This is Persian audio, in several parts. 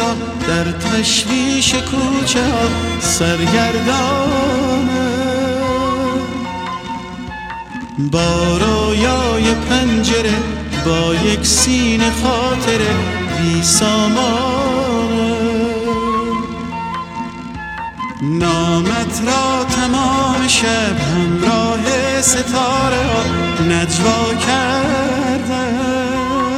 صدا در تشویش کوچه ها سرگردانه. با رویای پنجره با یک سینه خاطره بی سامانه. نامت را تمام شب همراه ستاره ها نجوا کردن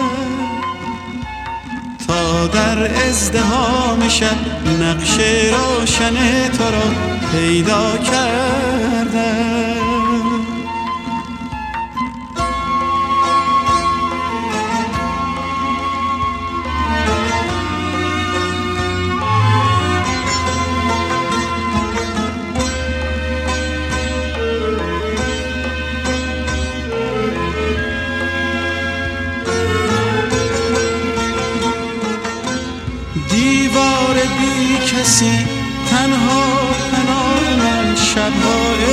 تا در ازدحام شب نقش روشن تو را پیدا کردن. دیوار بی کسی تنها پناه من شب‌های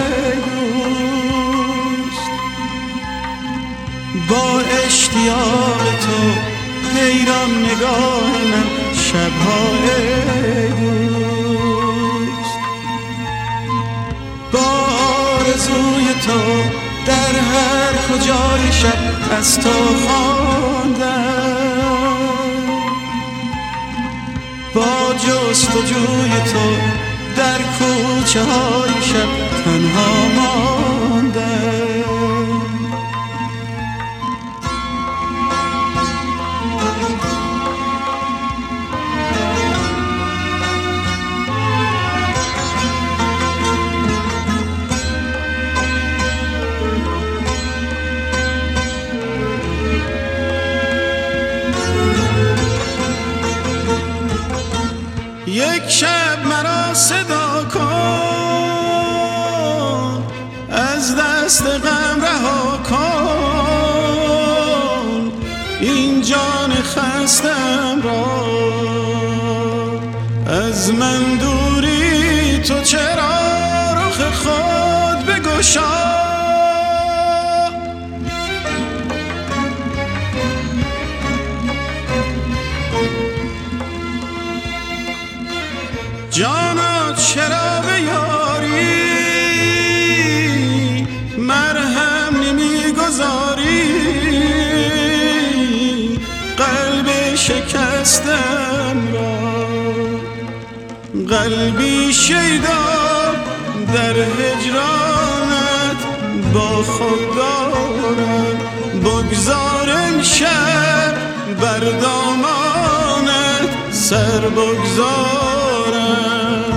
دوست. با اشتیاق تو حیران نگاه من شب‌های دوست. با آرزوی تو در هر کجای شب از تو خواندم. با جستجوی تو در کوچه های شب تنها ماندم. یک شب مرا صدا کن، از دست غم رها کن این جان خستم را. از من دوری تو چرا رخ خود بگشا. جانا چرا به یاری مرهم نمیگذاری. قلب شکستم را قلبی شیدا در هجرانت با خود دارم. بگذار امشب بر دامانت سر بگذارم.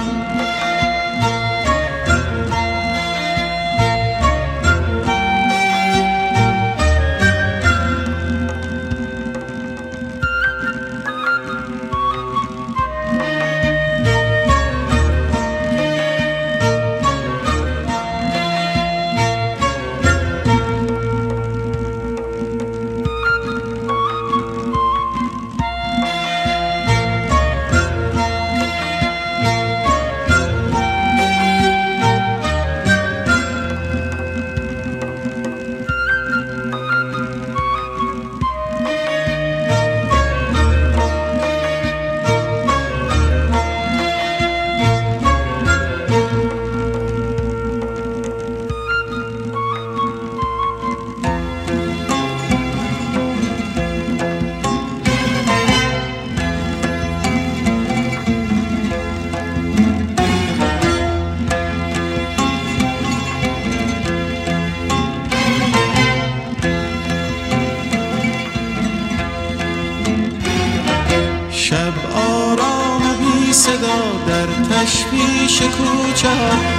شب آرام و بی صدا در تشویش کوچه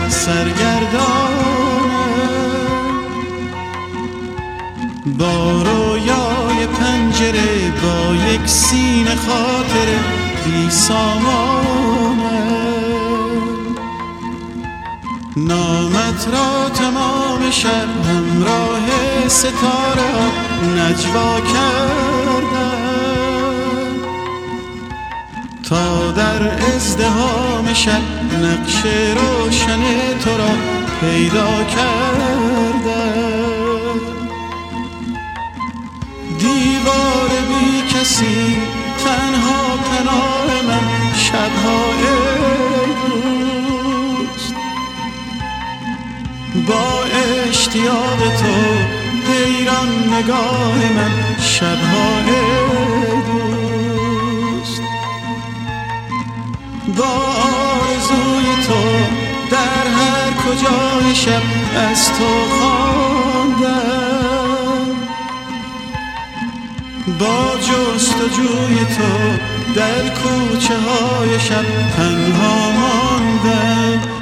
سرگردانه. با رویای پنجره با یک سینه خاطره بی سامانه. نامت را تمام شب همراه ستاره ها نجوا کردن تا در ازدحام شب نقش روشن تو را پیدا کردن. دیوار بی کسی تنها پناه من شب‌های دوست. با اشتیاق تو حیران نگاه من شب‌های دوست. با آرزوی تو در هر کجای شب از تو خواندم. با جستجوی تو در کوچه های شب تنها ماندم.